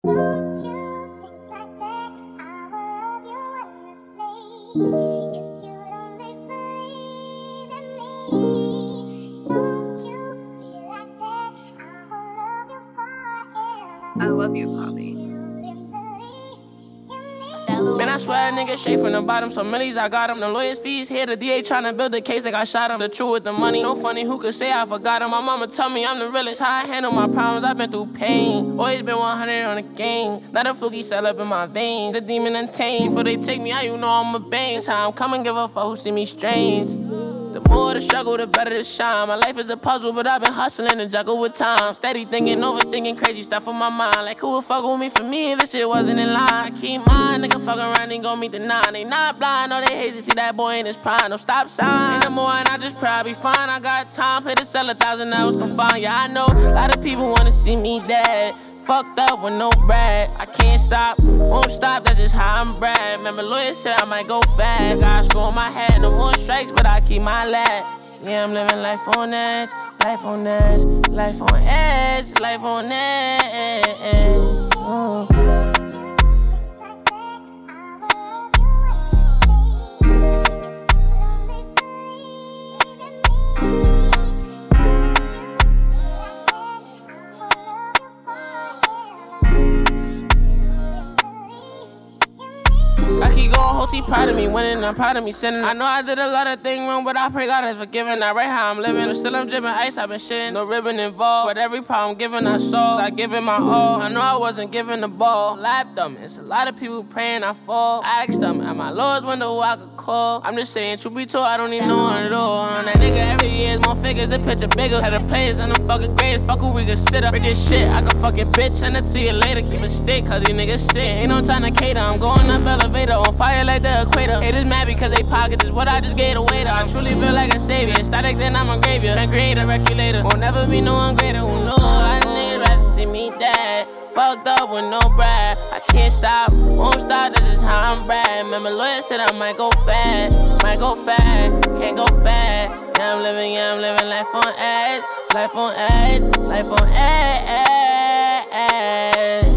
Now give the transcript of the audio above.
Don't you think like that? I will love you endlessly. If you only believe in me. Don't you feel like that? I will love you forever. I love you, Poppy. Man, I swear a nigga straight from the bottom. So millies, I got him. The lawyers' fees here. The DA tryna build a case like I shot him. The truth with the money. No funny, who could say I forgot him? My mama tell me I'm the realest. How I handle my problems, I've been through pain. Always been 100 on the game. Not a fluky cell up in my veins. The demon untamed. Before they take me out, you know I'm a bang. That's how I'm coming, give a fuck who see me strange. The more the struggle, the better the shine. My life is a puzzle, but I've been hustling and juggle with time. Steady thinking, overthinking, crazy stuff on my mind. Like, who would fuck with me for me if this shit wasn't in line? I keep mine, nigga fuck around and gon' meet the 9. They not blind, no, they hate to see that boy in his prime. No stop sign, ain't no more, and I just probably fine. I got time, pay to sell 1,000 hours confined. Yeah, I know, a lot of people wanna see me dead. Fucked up with no bread. I can't stop, won't stop, that's just how I'm bred. Remember, lawyer said I might go fast. Got a screw on my head, no more strikes, but I keep my lad. Yeah, I'm living life on edge, life on edge, life on edge, life on edge. Oh. I keep going, whole T proud of me winning, I'm proud of me sinning. I know I did a lot of things wrong, but I pray God has forgiven. I right how I'm living, still I'm dripping ice, I've been shitting. No ribbon involved, but every problem given I solved. I give it my all, I know I wasn't giving the ball. Laughed them, it's a lot of people praying I fall. I asked them, at my lowest window who I could call. I'm just saying, truth be told, I don't need no one at all. On that nigga every year is more figures, the picture bigger. Had the players and them fucking grades, fuck who we consider. Rich as shit, I can fuck your bitch, send it to you later. Keep it stick, cause these niggas sick. Ain't no time to cater, I'm going up elevator, on fire like the equator. Haters mad because they pocket is what I just gave away to. I truly feel like a savior. Static, then I'm a graveyard. Try create a regulator. Won't never be no one greater. Who knows? I niggas rather see me dead. Fucked up with no bread. I can't stop, won't stop. That's just how I'm bred. Remember, lawyer said I might go fast. Might go fast, can't go fast. Yeah, I'm living life on edge. Life on edge, life on edge.